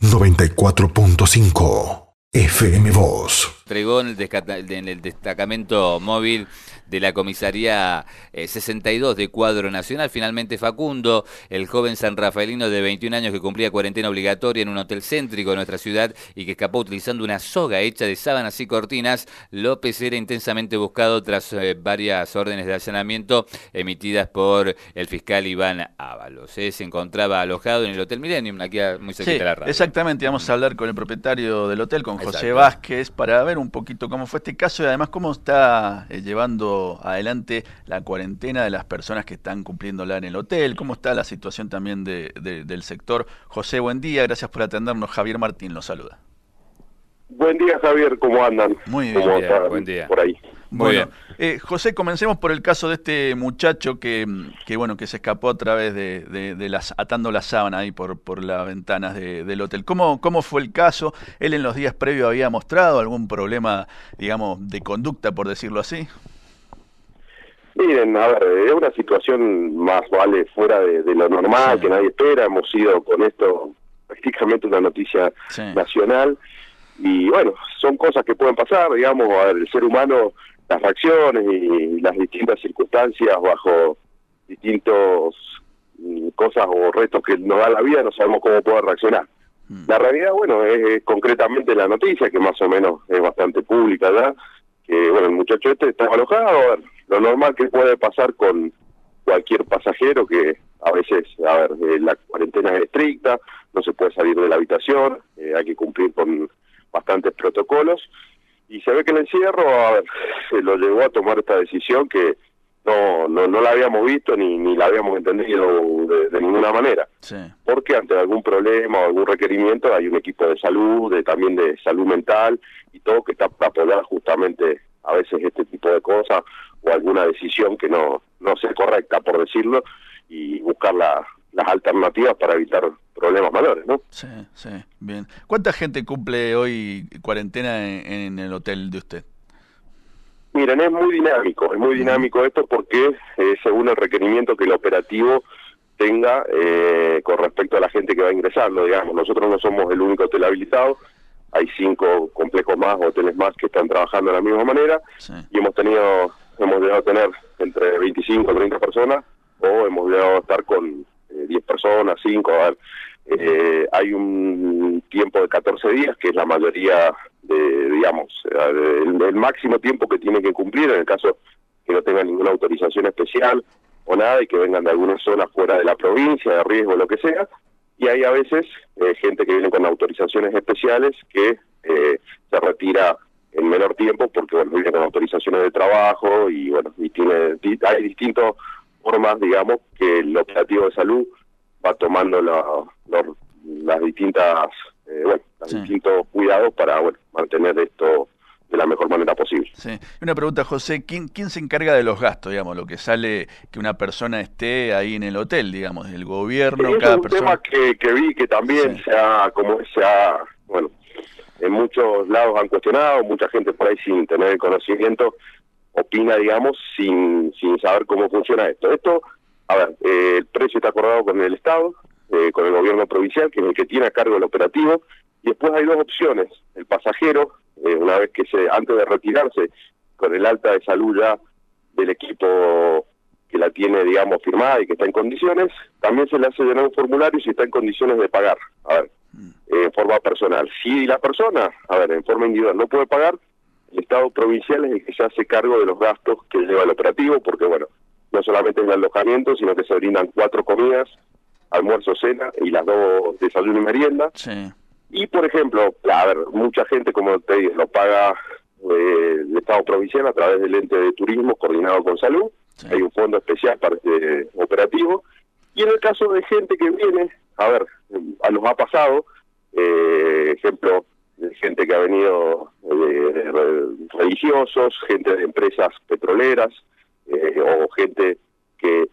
94.5 FM Voz. Entregó en el destacamento móvil de la comisaría 62 de Cuadro Nacional. Finalmente Facundo, el joven sanrafaelino de 21 años que cumplía cuarentena obligatoria en un hotel céntrico de nuestra ciudad y que escapó utilizando una soga hecha de sábanas y cortinas. López era intensamente buscado tras varias órdenes de allanamiento emitidas por el fiscal Iván Ábalos. Se encontraba alojado en el Hotel Millennium, aquí muy cerquita de la radio. Exactamente, vamos a hablar con el propietario del hotel, con José Vázquez, para ver un poquito cómo fue este caso y además cómo está llevando adelante la cuarentena de las personas que están cumpliéndola en el hotel, cómo está la situación también del sector. José, buen día, gracias por atendernos. Javier Martín los saluda. Buen día, Javier, ¿cómo andan? Muy bien, buen día. Por ahí. Bueno, José, comencemos por el caso de este muchacho que se escapó a través de atando la sábana ahí por las ventanas del hotel. ¿Cómo fue el caso? ¿Él en los días previos había mostrado algún problema, digamos, de conducta, por decirlo así? Miren, a ver, es una situación más vale fuera de lo normal, que nadie espera. Hemos sido con esto prácticamente una noticia nacional. Y bueno, son cosas que pueden pasar, digamos, a ver, el ser humano, las reacciones y las distintas circunstancias bajo distintos cosas o retos que nos da la vida, no sabemos cómo poder reaccionar. La realidad, bueno, es concretamente la noticia, que más o menos es bastante pública ya, que bueno, el muchacho este estaba alojado. A ver, lo normal que puede pasar con cualquier pasajero, que a veces, a ver, la cuarentena es estricta, no se puede salir de la habitación, hay que cumplir con bastantes protocolos, y se ve que el encierro, a ver, se lo llevó a tomar esta decisión que no la habíamos visto ni la habíamos entendido de ninguna manera. Porque ante algún problema o algún requerimiento hay un equipo de salud, también de salud mental y todo, que está para apoyar justamente a veces este tipo de cosas o alguna decisión que no sea correcta, por decirlo, y buscar las alternativas para evitar problemas mayores, ¿no? Sí, bien. ¿Cuánta gente cumple hoy cuarentena en el hotel de usted? Miren, es muy dinámico esto porque según el requerimiento que el operativo tenga con respecto a la gente que va ingresando, digamos, nosotros no somos el único hotel habilitado, hay 5 complejos más, hoteles más que están trabajando de la misma manera, y hemos llegado a tener entre 25 o 30 personas, o hemos llegado a estar con 10 personas, 5, a ver, hay un tiempo de 14 días, que es la mayoría digamos, el máximo tiempo que tienen que cumplir en el caso que no tengan ninguna autorización especial o nada y que vengan de alguna zona fuera de la provincia, de riesgo, lo que sea, y hay a veces gente que viene con autorizaciones especiales que se retira en menor tiempo porque, bueno, viene con autorizaciones de trabajo y, bueno, hay distintas formas, digamos, que el operativo de salud va tomando las distintas distintos cuidados para, bueno, mantener esto de la mejor manera posible. Una pregunta, José, ¿quién se encarga de los gastos, digamos, lo que sale que una persona esté ahí en el hotel, digamos, el gobierno, cada persona? Es un tema que vi que también bueno, en muchos lados han cuestionado, mucha gente por ahí sin tener el conocimiento opina, digamos, sin saber cómo funciona esto. Esto, a ver, el precio está acordado con el Estado, con el gobierno provincial, que es el que tiene a cargo el operativo, y después hay dos opciones. El pasajero, una vez que antes de retirarse, con el alta de salud ya del equipo que la tiene, digamos, firmada y que está en condiciones, también se le hace llenar un formulario si está en condiciones de pagar, a ver, en forma personal. Si la persona, a ver, en forma individual no puede pagar, el Estado provincial es el que se hace cargo de los gastos que lleva el operativo, porque, bueno, no solamente es el alojamiento, sino que se brindan 4 comidas, almuerzo, cena y las 2 desayuno y merienda. Y, por ejemplo, a ver, mucha gente, como te digo, lo paga el Estado provincial a través del ente de turismo coordinado con salud. Hay un fondo especial para este operativo. Y en el caso de gente que viene, a ver, nos ha pasado, ejemplo, gente que ha venido religiosos, gente de empresas petroleras, o gente que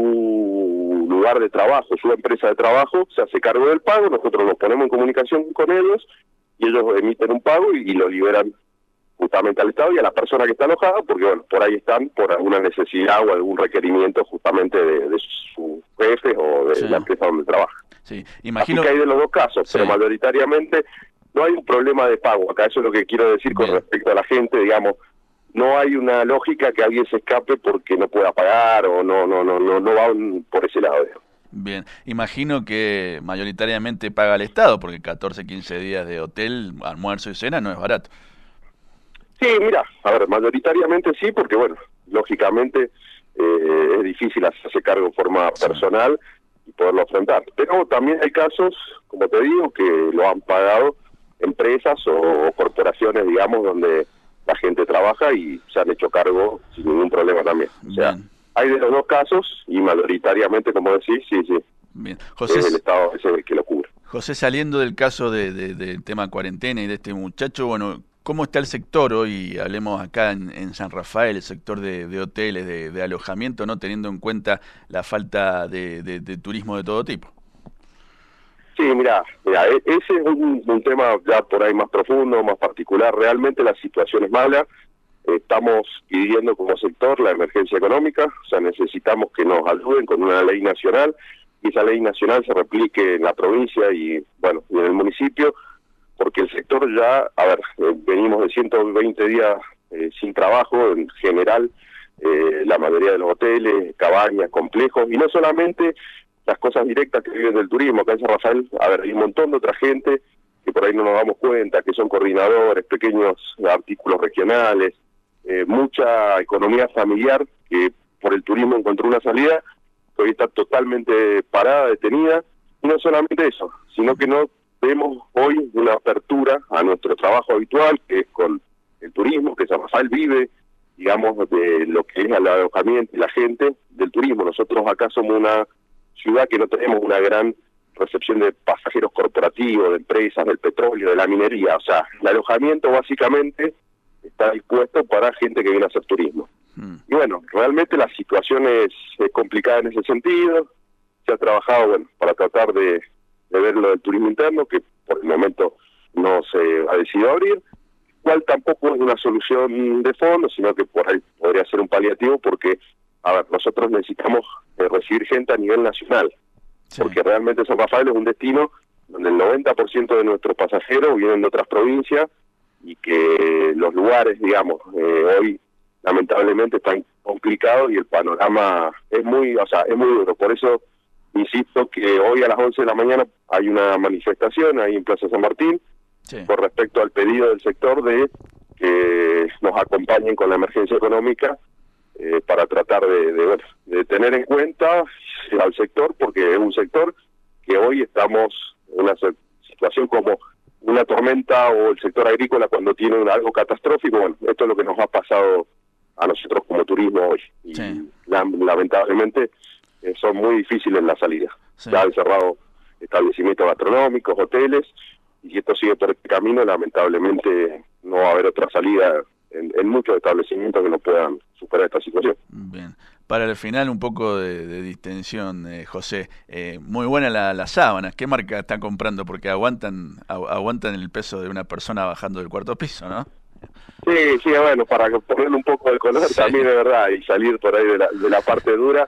su lugar de trabajo, su empresa de trabajo, se hace cargo del pago, nosotros nos ponemos en comunicación con ellos y ellos emiten un pago y lo liberan justamente al Estado y a la persona que está alojada, porque, bueno, por ahí están por alguna necesidad o algún requerimiento justamente de sus jefes o de la empresa donde trabaja. Sí, imagino. Así que hay de los dos casos, Sí. pero mayoritariamente no hay un problema de pago. Acá eso es lo que quiero decir con respecto a la gente, digamos. No hay una lógica que alguien se escape porque no pueda pagar o no va por ese lado. Bien, imagino que mayoritariamente paga el Estado, porque 14, 15 días de hotel, almuerzo y cena no es barato. Sí, mira, a ver, mayoritariamente sí, porque bueno, lógicamente es difícil hacerse cargo en forma personal y poderlo afrontar. Pero también hay casos, como te digo, que lo han pagado empresas o corporaciones, digamos, donde la gente trabaja y se han hecho cargo sin ningún problema también. O sea, hay de los dos casos y mayoritariamente, como decís, sí. Bien. José, es el Estado ese el que lo cubre. José, saliendo del caso del tema cuarentena y de este muchacho, bueno, ¿cómo está el sector hoy? Hablemos acá en San Rafael, el sector de hoteles, de alojamiento, ¿no? Teniendo en cuenta la falta de turismo de todo tipo. Sí, mira, ese es un tema ya por ahí más profundo, más particular. Realmente la situación es mala. Estamos pidiendo como sector la emergencia económica, o sea, necesitamos que nos ayuden con una ley nacional y esa ley nacional se replique en la provincia y, bueno, y en el municipio, porque el sector ya, a ver, venimos de 120 días sin trabajo en general, la mayoría de los hoteles, cabañas, complejos, y no solamente las cosas directas que viven del turismo. Acá en San Rafael, a ver, hay un montón de otra gente que por ahí no nos damos cuenta, que son coordinadores, pequeños artículos regionales, mucha economía familiar que por el turismo encontró una salida, que hoy está totalmente parada, detenida, y no solamente eso, sino que no vemos hoy una apertura a nuestro trabajo habitual, que es con el turismo, que San Rafael vive, digamos, de lo que es el alojamiento y la gente del turismo. Nosotros acá somos una ciudad que no tenemos una gran recepción de pasajeros corporativos, de empresas, del petróleo, de la minería. O sea, el alojamiento básicamente está dispuesto para gente que viene a hacer turismo. Y bueno, realmente la situación es complicada en ese sentido. Se ha trabajado, bueno, para tratar de ver lo del turismo interno, que por el momento no se ha decidido abrir, cual tampoco es una solución de fondo, sino que por ahí podría ser un paliativo, porque, a ver, nosotros necesitamos recibir gente a nivel nacional, porque realmente San Rafael es un destino donde el 90% de nuestros pasajeros vienen de otras provincias y que los lugares, digamos, hoy lamentablemente están complicados y el panorama es muy, es muy duro. Por eso insisto que hoy a las 11 de la mañana hay una manifestación ahí en Plaza San Martín con respecto al pedido del sector de que nos acompañen con la emergencia económica para tratar de tener en cuenta al sector, porque es un sector que hoy estamos en una situación como una tormenta, o el sector agrícola cuando tiene algo catastrófico. Bueno, esto es lo que nos ha pasado a nosotros como turismo hoy. Y lamentablemente son muy difíciles las salidas. Ya han cerrado establecimientos gastronómicos, hoteles, y si esto sigue por este camino, lamentablemente no va a haber otra salida en muchos establecimientos que no puedan superar esta situación. Bien. Para el final, un poco de distensión, José. Muy buena las sábanas. ¿Qué marca están comprando? Porque aguantan el peso de una persona bajando del cuarto piso, ¿no? Sí, bueno, para ponerle un poco de color también, de verdad, y salir por ahí de la parte dura.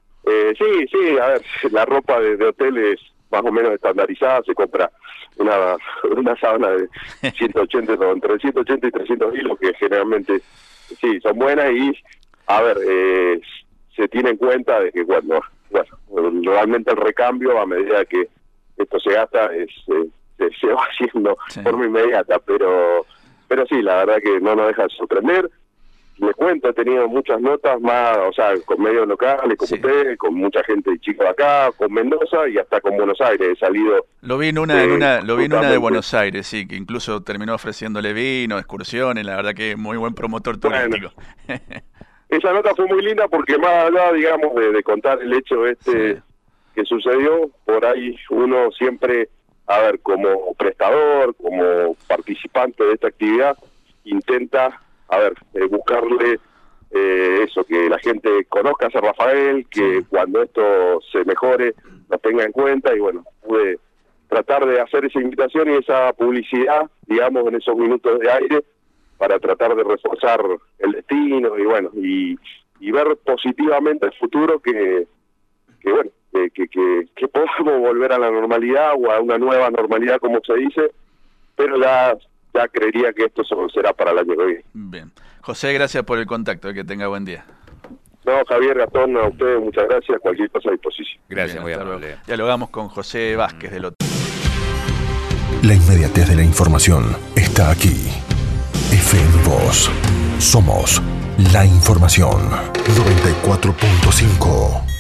Sí, a ver, la ropa de hotel es más o menos estandarizada, se compra una sábana de 180, entre 180 y 300 kilos, que generalmente sí, son buenas, y a ver, se tiene en cuenta de que normalmente el recambio, a medida que esto se gasta, se va haciendo de forma inmediata, pero sí, la verdad que no nos deja de sorprender. Les cuento, he tenido muchas notas más, con medios locales, como usted, con mucha gente de Chico de acá, con Mendoza y hasta con Buenos Aires. He salido. Lo vi en una de Buenos Aires, sí, que incluso terminó ofreciéndole vino, excursiones, la verdad que muy buen promotor turístico. Bueno, esa nota fue muy linda porque más allá, digamos, de contar el hecho que sucedió, por ahí uno siempre, a ver, como prestador, como participante de esta actividad, intenta buscarle eso, que la gente conozca a San Rafael, que cuando esto se mejore lo tenga en cuenta, y bueno, pude tratar de hacer esa invitación y esa publicidad, digamos, en esos minutos de aire, para tratar de reforzar el destino y bueno, y ver positivamente el futuro, que que podamos volver a la normalidad o a una nueva normalidad, como se dice, pero ya creería que esto será para el año que viene. Bien. José, gracias por el contacto, que tenga buen día. No, Javier, Gastón, a ustedes muchas gracias, cualquier cosa a disposición. Gracias, muy amable. Dialogamos con José Vázquez del Hotel. La inmediatez de la información está aquí. FM Voz. Somos la información. 94.5.